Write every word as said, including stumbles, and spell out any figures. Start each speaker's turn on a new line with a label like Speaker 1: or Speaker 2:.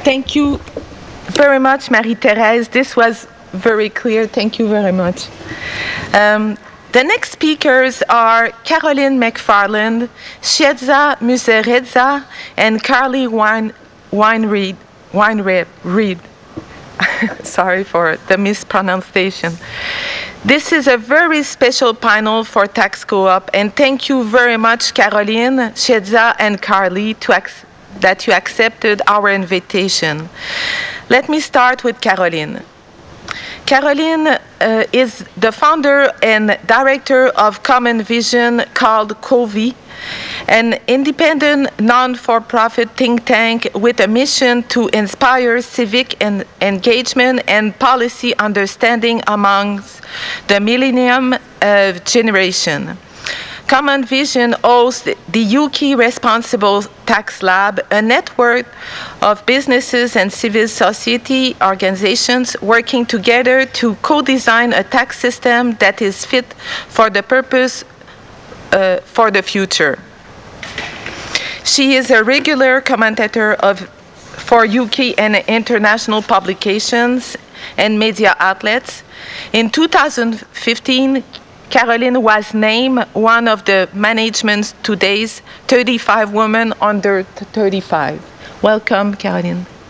Speaker 1: Thank you very much, Marie-Thérèse. This was very clear. Thank you very much. Um, the next speakers are Caroline McFarland, Shiedza Musereza, and Carly Wine, Weinreed. Weinreed. Reed. Sorry for the mispronunciation. This is a very special panel for Tax Co-op, and thank you very much, Caroline, Shiedza, and Carly, to ac- that you accepted our invitation. Let me start with Caroline. Caroline uh, is the founder and director of Common Vision called COVI, an independent non-for-profit think tank with a mission to inspire civic en- engagement and policy understanding amongst the millennium uh, generation. Common Vision hosts the U K Responsible Tax Lab, a network of businesses and civil society organizations working together to co-design a tax system that is fit for the purpose uh, for the future. She is a regular commentator of, for U K and international publications and media outlets. In two thousand fifteen, Caroline was named one of the Management Today's thirty-five women under thirty-five. Welcome, Caroline.